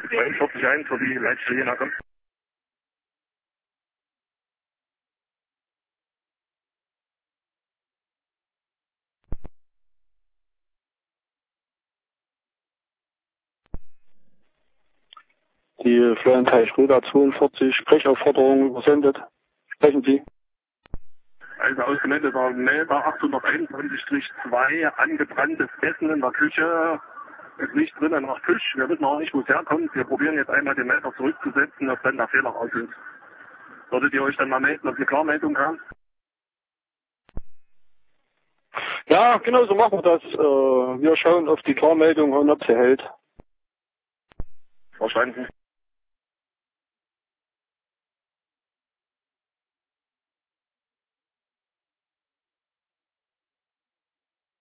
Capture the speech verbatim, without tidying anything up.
zweiundvierzig eins für die Leitstelle Jena, komm. Die Florian-Teich Röder zweiundvierzig, Sprechaufforderung übersendet. Sprechen Sie. Also ausgemeldeter Melder achthunderteinundzwanzig zwei, angebranntes Essen in der Küche. Es liegt drinnen nach Fisch. Wir wissen auch nicht, wo es herkommt. Wir probieren jetzt einmal den Melder zurückzusetzen, ob dann der Fehler raus ist. Solltet ihr euch dann mal melden, ob eine Klarmeldung kam? Ja, genau so machen wir das. Äh, wir schauen auf die Klarmeldung und ob sie hält. Verstanden.